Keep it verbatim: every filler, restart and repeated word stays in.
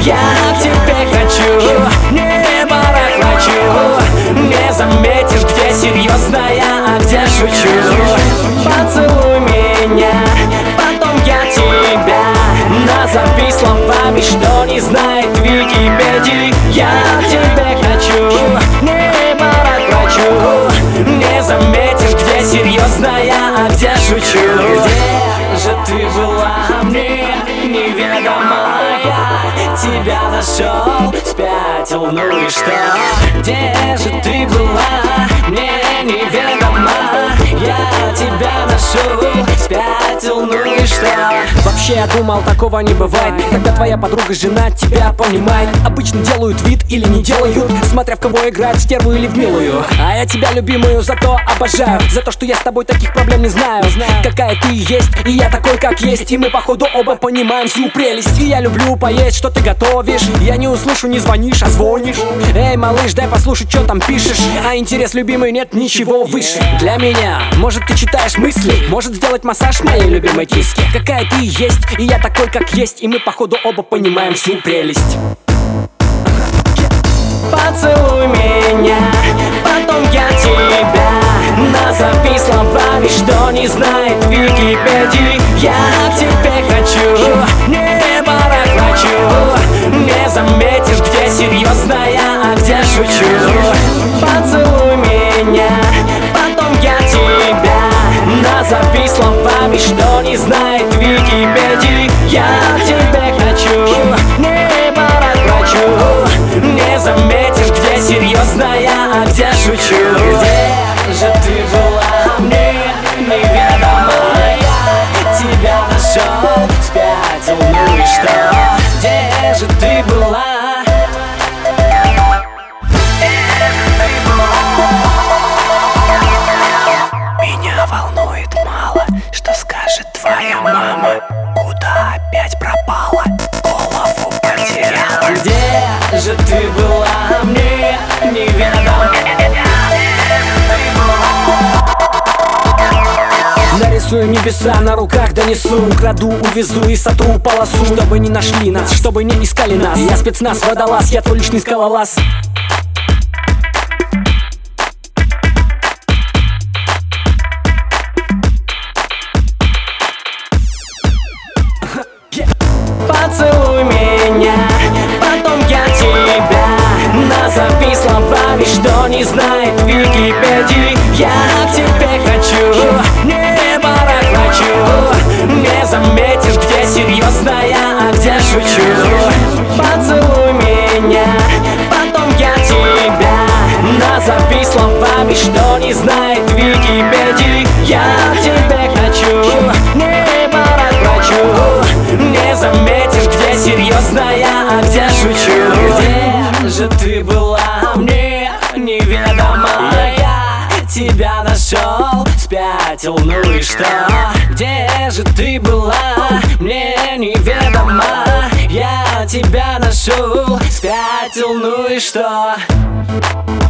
Я к тебе хочу, небо хочу. Не заметишь, где серьезная, а где шучу. Поцелуй меня, потом я тебя. Назови словами, что не знает Википедии. Я к тебе хочу, небо хочу. Не заметишь, где серьезная, а где шучу. Где же ты была мне, неведомая? Тебя нашел, спятил, ну и что? Где же ты была, мне неведома? Я тебя нашел, спятил, ну и что? Вообще я думал, такого не бывает. Когда твоя подруга, жена тебя понимает. Обычно делают вид или не делают, смотря в кого играют, в стерву или в милую. А я тебя, любимую, зато обожаю. За то, что я с тобой таких проблем не знаю. Какая ты есть, и я такой, как есть. И мы, походу, оба понимаем всю прелесть. И я люблю поесть, что ты готовишь. Я не услышу, не звонишь, а звонишь. Эй, малыш, дай послушать, что там пишешь. А интерес, любимый, нет ничего выше. Для меня, может, ты читаешь мысли, может сделать массаж моей любимой киске. Какая ты есть, и я такой, как есть. И мы, походу, оба понимаем всю прелесть. Поцелуй меня, потом я тебя. Назови словами, что не знает Википедии. Я к тебе хочу, небо хочу. Не заметишь, где серьезная, а где шучу. Поцелуй меня, потом я тебя. Назови словами, что не знает Википедии. Я к тебе хочу, небо хочу. Не заметишь, где серьезная, а где шучу. Где же ты была мне, неведомая? Тебя нашел, спятил, ну и что? Где же ты была? Меня волнует мало, что скажет твоя мама. Куда опять пропала, голову потеряла. Где же ты была мне, неведомо? Нарисую небеса, на руках донесу. Украду, увезу и сотру полосу. Чтобы не нашли нас, чтобы не искали нас. Я спецназ, водолаз, я твой личный скалолаз. Поцелуй меня, потом я тебя. Назови словами, что не знает Википедии. Я к тебе хочу, небо хочу. Не заметишь, где серьезная, а где шучу. Поцелуй меня, потом я тебя. Назови словами, что не знает Википедии. Я к тебе хочу, небо хочу. Не заметишь, где серьезная, а где шучу. Где же ты была мне, неведомая? Тебя нашел, спятил, ну и что? Где же ты была мне, неведома? Я тебя нашел, спятил, ну и что?